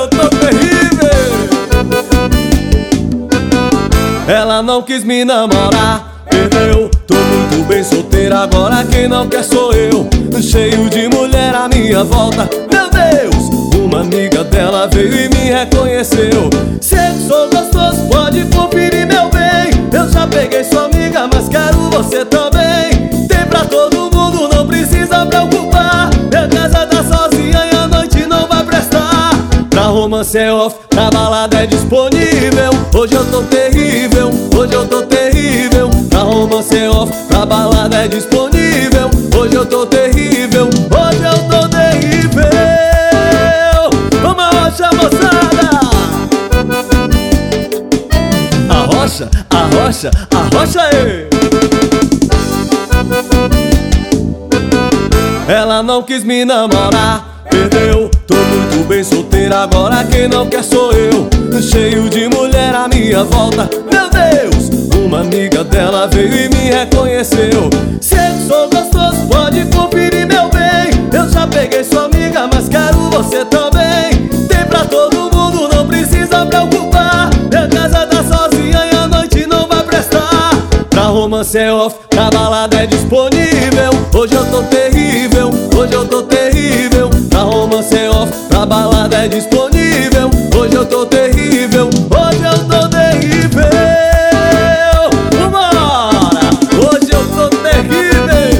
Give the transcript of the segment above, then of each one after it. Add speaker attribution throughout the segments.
Speaker 1: eu tô terrível. Ela não quis me namorar, perdeu. Tô muito bem solteira, agora quem não quer sou eu. Cheio de mulher à minha volta, meu Deus. Uma amiga dela veio e me reconheceu. Se eu sou gostoso, pode conferir, meu bem. Eu já peguei sua amiga, mas quero você também. Tem pra todo mundo, não precisa preocupar. Minha casa tá sozinha e a noite não vai prestar. Pra romance é off, pra balada é disponível. Hoje eu tô terrível, hoje eu tô terrível. Pra romance é off, pra balada é disponível. Hoje eu tô terrível, hoje eu tô terrível. Vamos arrocha, moçada! Arrocha, arrocha, arrocha aí! Ela não quis me namorar, perdeu. Tô muito bem solteira, agora quem não quer sou eu. Cheio de mulher à minha volta, meu Deus. Uma amiga dela veio e me reconheceu. Se eu sou gostoso, pode conferir, meu bem. Eu já peguei sua amiga, mas quero você também. Tem pra todo mundo, não precisa preocupar. Minha casa tá sozinha e a noite não vai prestar. Pra romance é off, pra balada é disponível. Hoje eu tô terrível, hoje eu tô terrível. Pra romance é off, pra balada é disponível. Hoje eu tô terrível, hoje eu tô terrível. Vambora! Hoje eu tô terrível.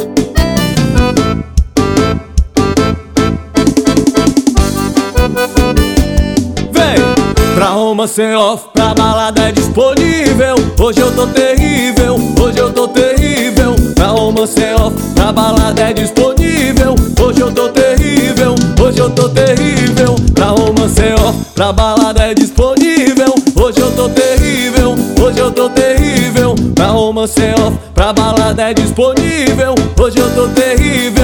Speaker 1: Vem! Pra romance é off, pra balada é disponível. Hoje eu tô terrível, hoje eu tô terrível. Pra romance é off, pra balada é disponível. Hoje eu tô terrível, hoje eu tô terrível. Pra romance é off, pra balada é disponível. Hoje eu tô terrível, hoje eu tô terrível. Pra romance é off, pra balada é disponível. Hoje eu tô terrível.